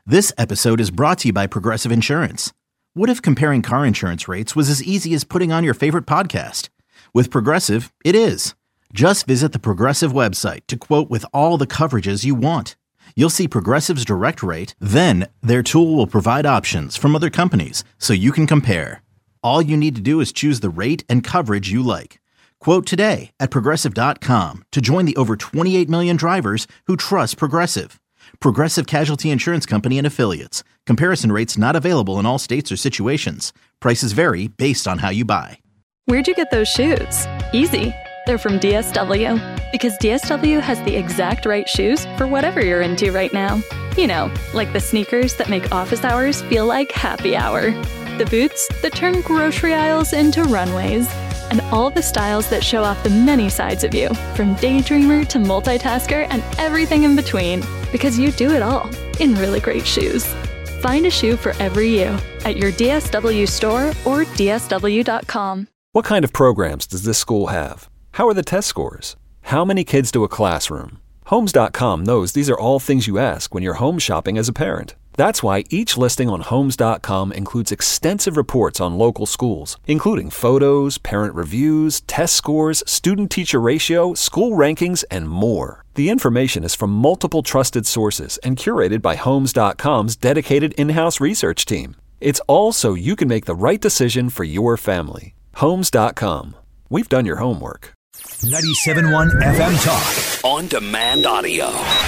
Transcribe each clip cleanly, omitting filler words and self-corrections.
This episode is brought to you by Progressive Insurance. What if comparing car insurance rates was as easy as putting on your favorite podcast? With Progressive, it is. Just visit the Progressive website to quote with all the coverages you want. You'll see Progressive's direct rate, then their tool will provide options from other companies so you can compare. All you need to do is choose the rate and coverage you like. Quote today at Progressive.com to join the over 28 million drivers who trust Progressive. Progressive Casualty Insurance Company and Affiliates. Comparison rates not available in all states or situations. Prices vary based on how you buy. Where'd you get those shoes? Easy. They're from DSW. Because DSW has the exact right shoes for whatever you're into right now. You know, like the sneakers that make office hours feel like happy hour. The boots that turn grocery aisles into runways. And all the styles that show off the many sides of you, from daydreamer to multitasker and everything in between. Because you do it all in really great shoes. Find a shoe for every you at your DSW store or DSW.com. What kind of programs does this school have? How are the test scores? How many kids to a classroom? Homes.com knows these are all things you ask when you're home shopping as a parent. That's why each listing on Homes.com includes extensive reports on local schools, including photos, parent reviews, test scores, student-teacher ratio, school rankings, and more. The information is from multiple trusted sources and curated by Homes.com's dedicated in-house research team. It's all so you can make the right decision for your family. Homes.com. We've done your homework. 97.1 FM Talk. On demand audio.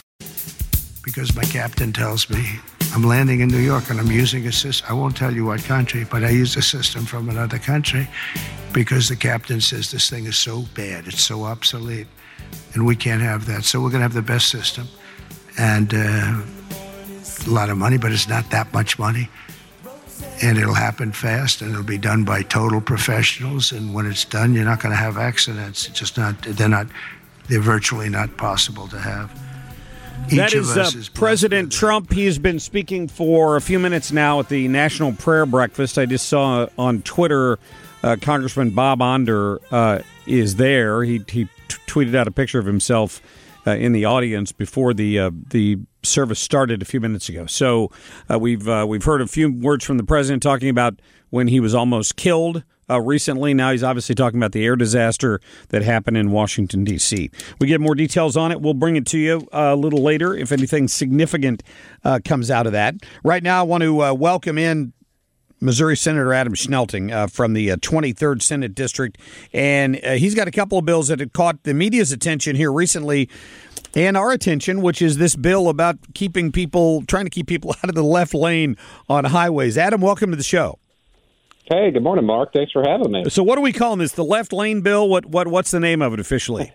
Because my captain tells me I'm landing in New York and I'm using a system. I won't tell you what country, but I use a system from another country because the captain says this thing is so bad, it's so obsolete, and we can't have that. So we're going to have the best system. And a lot of money, but it's not that much money. And it'll happen fast, and it'll be done by total professionals. And when it's done, you're not going to have accidents. It's just not, they're virtually not possible to have. That is President Trump. He has been speaking for a few minutes now at the National Prayer Breakfast. I just saw on Twitter Congressman Bob Onder is there. He tweeted out a picture of himself in the audience before the service started a few minutes ago. So we've heard a few words from the president talking about when he was almost killed recently. Now he's obviously talking about the air disaster that happened in Washington, D.C. We get more details on it. We'll bring it to you a little later if anything significant comes out of that. Right now, I want to welcome in Missouri Senator Adam Schnelting from the 23rd Senate District. And he's got a couple of bills that had caught the media's attention here recently and our attention, which is this bill about trying to keep people out of the left lane on highways. Adam, welcome to the show. Hey, good morning, Mark. Thanks for having me. So what do we call this? The left lane bill? What's the name of it officially?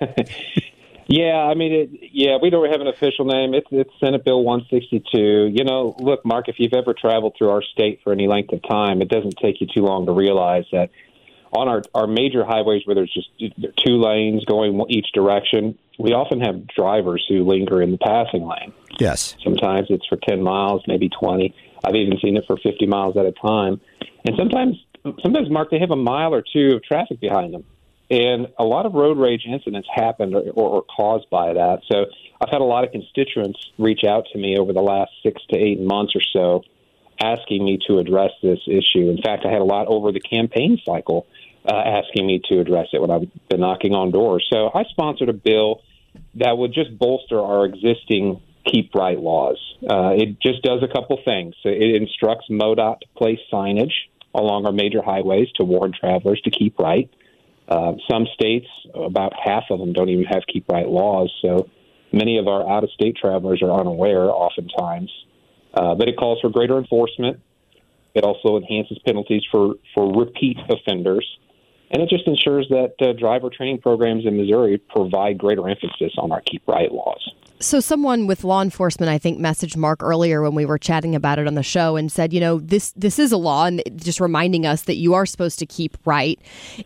Yeah, I mean, we don't have an official name. It's Senate Bill 162. You know, look, Mark, if you've ever traveled through our state for any length of time, it doesn't take you too long to realize that on our major highways where there's just two lanes going each direction, we often have drivers who linger in the passing lane. Yes. Sometimes it's for 10 miles, maybe 20. I've even seen it for 50 miles at a time. And sometimes, Mark, they have a mile or two of traffic behind them. And a lot of road rage incidents happened or caused by that. So I've had a lot of constituents reach out to me over the last 6 to 8 months or so asking me to address this issue. In fact, I had a lot over the campaign cycle asking me to address it when I've been knocking on doors. So I sponsored a bill that would just bolster our existing Keep Right laws. It just does a couple things. It instructs MoDOT to place signage along our major highways to warn travelers to keep right. Some states, about half of them, don't even have Keep Right laws, so many of our out-of-state travelers are unaware oftentimes. But it calls for greater enforcement. It also enhances penalties for repeat offenders. And it just ensures that driver training programs in Missouri provide greater emphasis on our Keep Right laws. So someone with law enforcement, I think, messaged Mark earlier when we were chatting about it on the show and said, you know, this is a law, and just reminding us that you are supposed to keep right.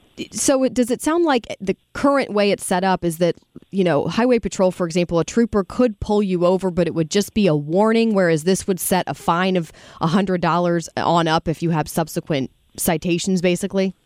So does it sound like the current way it's set up is that, you know, Highway Patrol, for example, a trooper could pull you over, but it would just be a warning, whereas this would set a fine of $100 on up if you have subsequent citations, basically?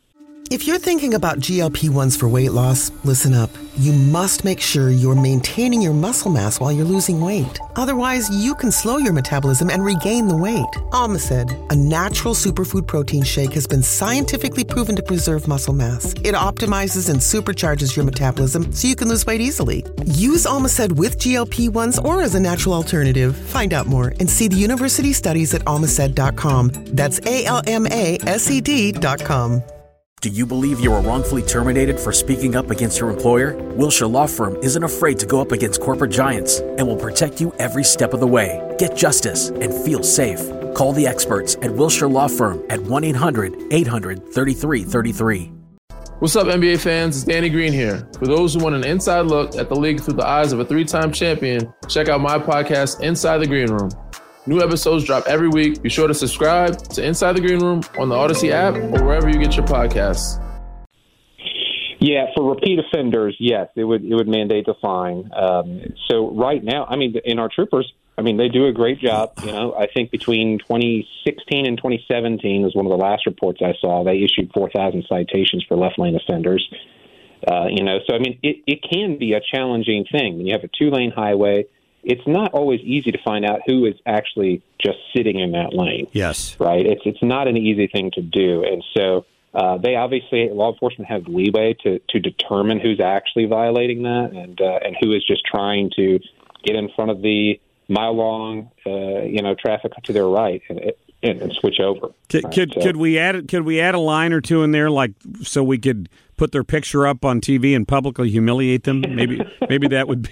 If you're thinking about GLP-1s for weight loss, listen up. You must make sure you're maintaining your muscle mass while you're losing weight. Otherwise, you can slow your metabolism and regain the weight. Almacid, a natural superfood protein shake, has been scientifically proven to preserve muscle mass. It optimizes and supercharges your metabolism so you can lose weight easily. Use Almacid with GLP-1s or as a natural alternative. Find out more and see the university studies at almacid.com. That's ALMASED.com. Do you believe you were wrongfully terminated for speaking up against your employer? Wilshire Law Firm isn't afraid to go up against corporate giants and will protect you every step of the way. Get justice and feel safe. Call the experts at Wilshire Law Firm at 1-800-800-3333. What's up, NBA fans? It's Danny Green here. For those who want an inside look at the league through the eyes of a three-time champion, check out my podcast, Inside the Green Room. New episodes drop every week. Be sure to subscribe to Inside the Green Room on the Odyssey app or wherever you get your podcasts. Yeah, for repeat offenders, yes, it would mandate a fine. So right now, I mean, in our troopers, I mean, they do a great job. You know, I think between 2016 and 2017 was one of the last reports I saw. They issued 4,000 citations for left lane offenders. You know, so I mean, it can be a challenging thing when you have a 2-lane highway. It's not always easy to find out who is actually just sitting in that lane. Yes. Right? It's not an easy thing to do. And so they obviously, law enforcement have leeway to determine who's actually violating that and who is just trying to get in front of the mile-long, traffic to their right and switch over. Could we add a line or two in there, like so we could put their picture up on TV and publicly humiliate them? Maybe that would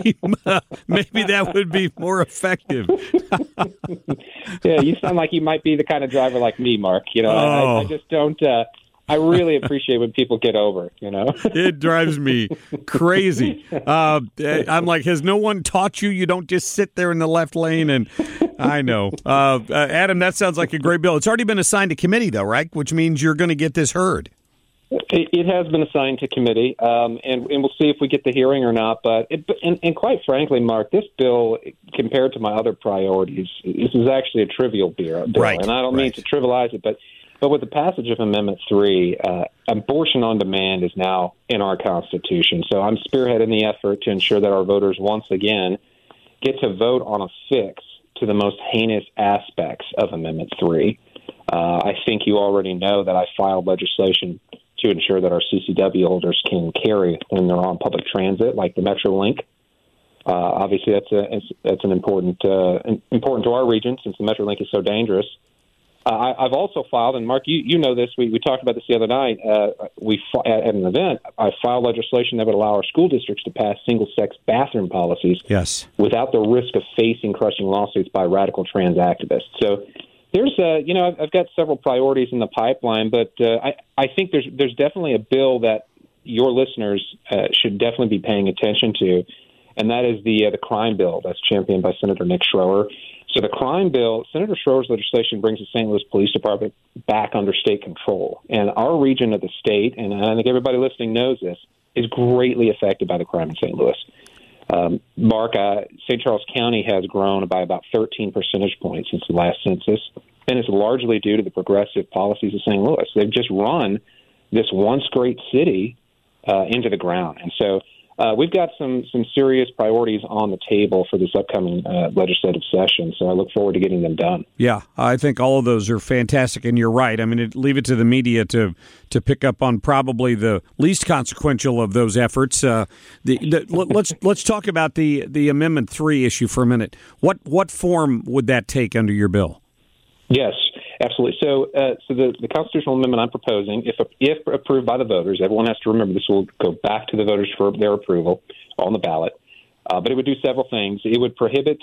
be more effective. Yeah, you sound like you might be the kind of driver like me, Mark. You know, I just don't. I really appreciate when people get over, you know. It drives me crazy. I'm like, has no one taught you don't just sit there in the left lane? And I know. Adam, that sounds like a great bill. It's already been assigned to committee, though, right? Which means you're going to get this heard. It has been assigned to committee, and we'll see if we get the hearing or not. But quite frankly, Mark, this bill, compared to my other priorities, this is actually a trivial bill. Right. And I don't mean to trivialize it, but with the passage of Amendment 3, abortion on demand is now in our Constitution. So I'm spearheading the effort to ensure that our voters once again get to vote on a fix to the most heinous aspects of Amendment 3. I think you already know that I filed legislation to ensure that our CCW holders can carry when they're on public transit, like the MetroLink. Obviously, that's an important to our region since the MetroLink is so dangerous. I've also filed, and Mark, you know this. We talked about this the other night. At an event, I filed legislation that would allow our school districts to pass single-sex bathroom policies. Yes. Without the risk of facing crushing lawsuits by radical trans activists. So there's, I've got several priorities in the pipeline, but I think there's definitely a bill that your listeners should definitely be paying attention to, and that is the crime bill that's championed by Senator Nick Schroer. So the crime bill, Senator Schroer's legislation brings the St. Louis Police Department back under state control. And our region of the state, and I think everybody listening knows this, is greatly affected by the crime in St. Louis. Mark, St. Charles County has grown by about 13 percentage points since the last census, and it's largely due to the progressive policies of St. Louis. They've just run this once great city into the ground. And so we've got some serious priorities on the table for this upcoming legislative session, so I look forward to getting them done. Yeah, I think all of those are fantastic, and you're right. I mean, leave it to the media to pick up on probably the least consequential of those efforts. Let's talk about the Amendment 3 issue for a minute. What form would that take under your bill? Yes, absolutely. So the constitutional amendment I'm proposing, if approved by the voters, everyone has to remember this will go back to the voters for their approval on the ballot. But it would do several things. It would prohibit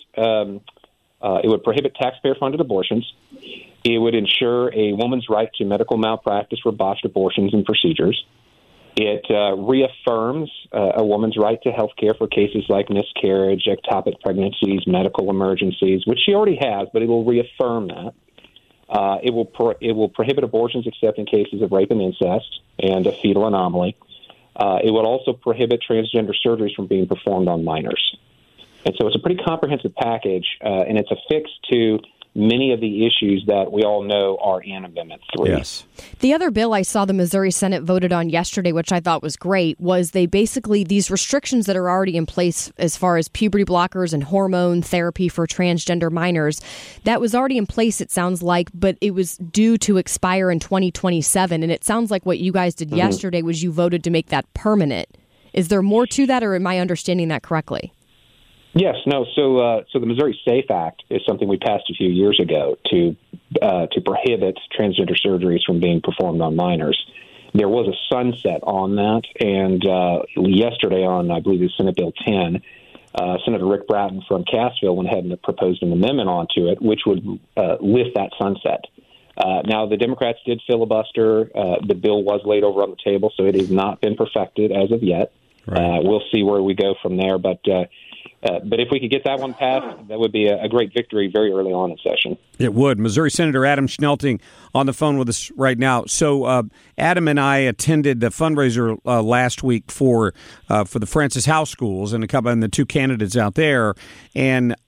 taxpayer-funded abortions. It would ensure a woman's right to medical malpractice for botched abortions and procedures. It reaffirms a woman's right to health care for cases like miscarriage, ectopic pregnancies, medical emergencies, which she already has, but it will reaffirm that. It will prohibit abortions except in cases of rape and incest and a fetal anomaly. It would also prohibit transgender surgeries from being performed on minors. And so it's a pretty comprehensive package, and it's a fix to many of the issues that we all know are in Amendment 3. Yes. The other bill I saw the Missouri Senate voted on yesterday, which I thought was great, was they basically, these restrictions that are already in place as far as puberty blockers and hormone therapy for transgender minors, that was already in place, it sounds like, but it was due to expire in 2027. And it sounds like what you guys did yesterday was you voted to make that permanent. Is there more to that, or am I understanding that correctly? Yes, no. So the Missouri SAFE Act is something we passed a few years ago to prohibit transgender surgeries from being performed on minors. There was a sunset on that, and yesterday on, I believe, Senate Bill 10, Senator Rick Bratton from Cassville went ahead and proposed an amendment onto it, which would lift that sunset. Now, the Democrats did filibuster. The bill was laid over on the table, so it has not been perfected as of yet. Right. We'll see where we go from there, but if we could get that one passed, that would be a great victory very early on in session. It would. Missouri Senator Adam Schnelting on the phone with us right now. So Adam and I attended the fundraiser last week for the Francis House schools and the two candidates out there, and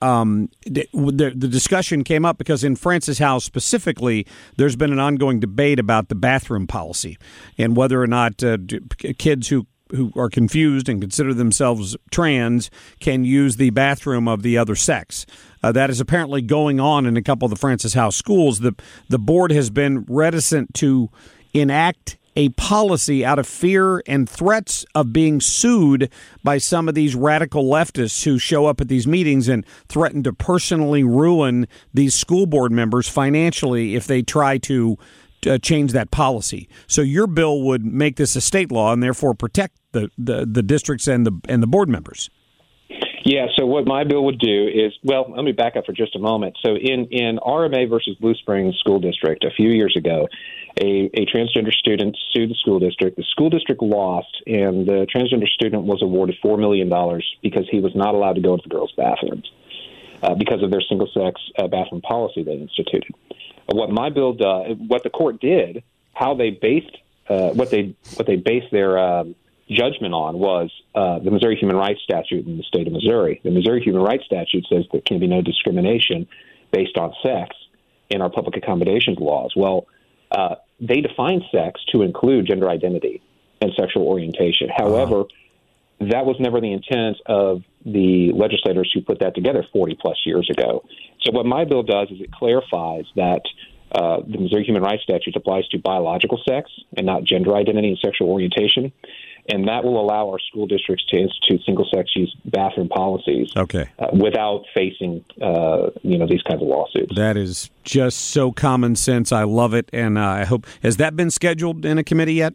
the discussion came up because in Francis House specifically, there's been an ongoing debate about the bathroom policy and whether or not kids who are confused and consider themselves trans can use the bathroom of the other sex. That is apparently going on in a couple of the Francis House schools. The board has been reticent to enact a policy out of fear and threats of being sued by some of these radical leftists who show up at these meetings and threaten to personally ruin these school board members financially if they try to change that policy. So your bill would make this a state law and therefore protect the districts and the board members. Yeah, so what my bill would do is, well, let me back up for just a moment. So in RMA versus Blue Springs School District a few years ago, a transgender student sued the school district. The school district lost, and the transgender student was awarded $4 million because he was not allowed to go to the girls' bathrooms because of their single-sex bathroom policy they instituted. What my bill does, what the court did, how they based what they based their judgment on was the Missouri Human Rights Statute in the state of Missouri. The Missouri Human Rights Statute says there can be no discrimination based on sex in our public accommodations laws. Well, they define sex to include gender identity and sexual orientation. However, that was never the intent of the legislators who put that together 40-plus years ago. So what my bill does is it clarifies that the Missouri Human Rights Statute applies to biological sex and not gender identity and sexual orientation, and that will allow our school districts to institute single-sex use bathroom policies without facing these kinds of lawsuits. That is just so common sense. I love it, and I hope – has that been scheduled in a committee yet?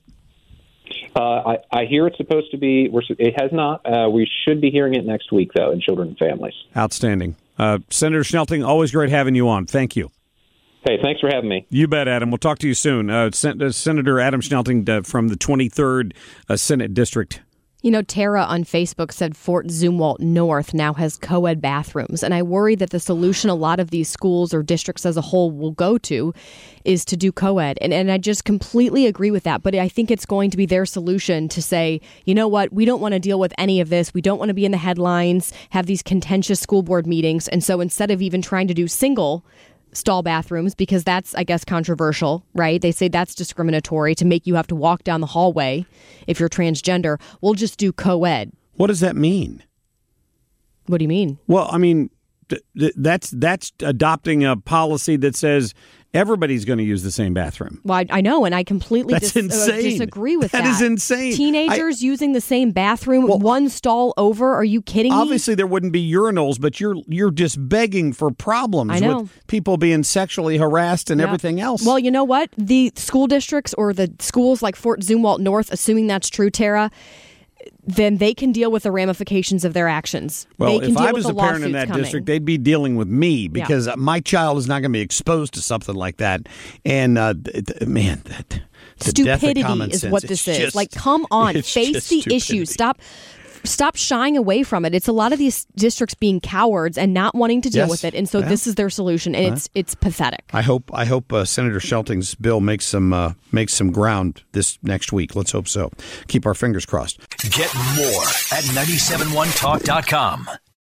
I hear it's supposed to be. It has not. We should be hearing it next week, though, in Children and Families. Outstanding. Senator Schnelting, always great having you on. Thank you. Hey, thanks for having me. You bet, Adam. We'll talk to you soon. Senator Adam Schnelting from the 23rd Senate District. You know, Tara on Facebook said Fort Zumwalt North now has co-ed bathrooms, and I worry that the solution a lot of these schools or districts as a whole will go to is to do co-ed. And I just completely agree with that, but I think it's going to be their solution to say, you know what, we don't want to deal with any of this. We don't want to be in the headlines, have these contentious school board meetings, and so instead of even trying to do single stall bathrooms, because that's, I guess, controversial, right? They say that's discriminatory to make you have to walk down the hallway if you're transgender. We'll just do co-ed. What does that mean? What do you mean? Well, I mean, that's adopting a policy that says everybody's going to use the same bathroom. Well, I know, and I completely disagree with that. That is insane. Teenagers using the same bathroom, one stall over. Are you kidding me? Obviously, there wouldn't be urinals, but you're just begging for problems with people being sexually harassed and everything else. Well, you know what? The school districts or the schools like Fort Zumwalt North, assuming that's true, Tara, then they can deal with the ramifications of their actions. Well, if I was a parent in that district, they'd be dealing with me because my child is not going to be exposed to something like that. And, stupidity is what this is. Like, come on, face the issue. Stop shying away from it. It's a lot of these districts being cowards and not wanting to deal with it, and so this is their solution, and it's pathetic. I hope Senator Schelting's bill makes some ground this next week. Let's hope so. Keep our fingers crossed. Get more at 971talk.com.